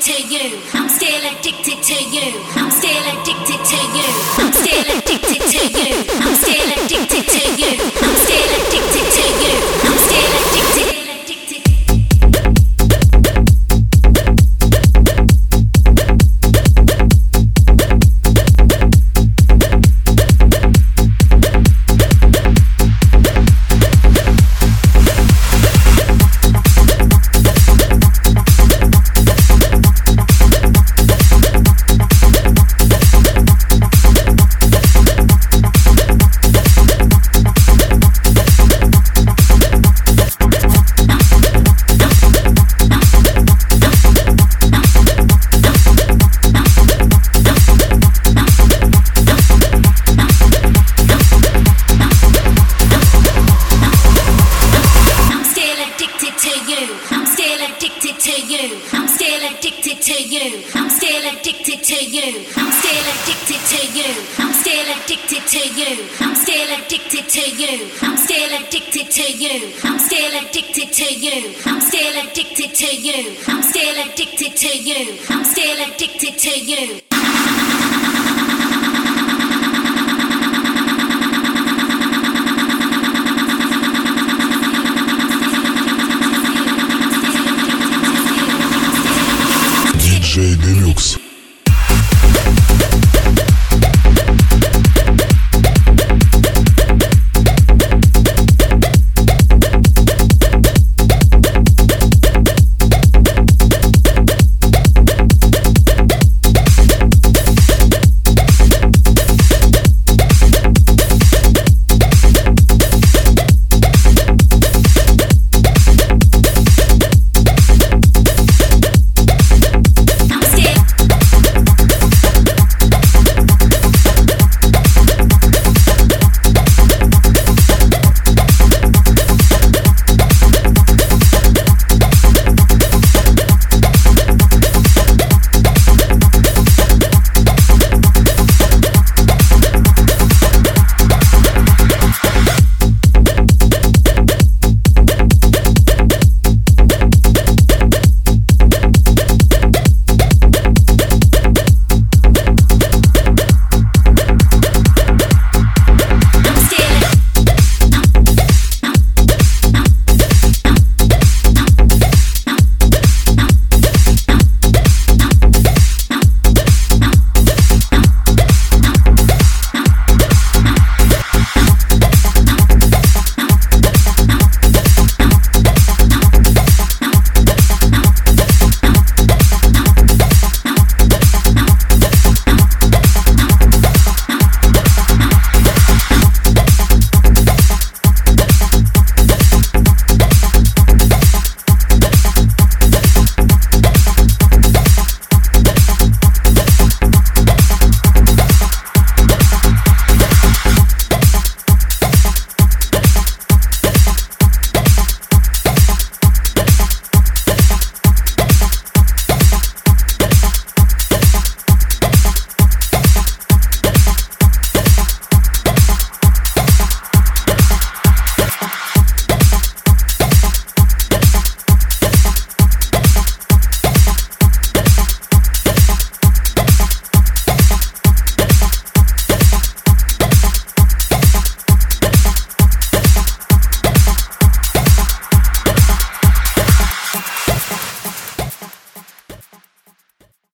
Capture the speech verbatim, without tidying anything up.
to you. I'm still addicted to you. I'm still addicted to you. I'm still addicted to you. I'm still addicted to you. I'm still addicted to you. I'm still addicted. I'm still addicted to you. I'm still addicted to you. I'm still addicted to you. I'm still addicted to you. I'm still addicted to you. I'm still addicted to you. I'm still addicted to you. I'm still addicted to you. I'm still addicted to you. I'm still addicted to you. I'm still addicted to you.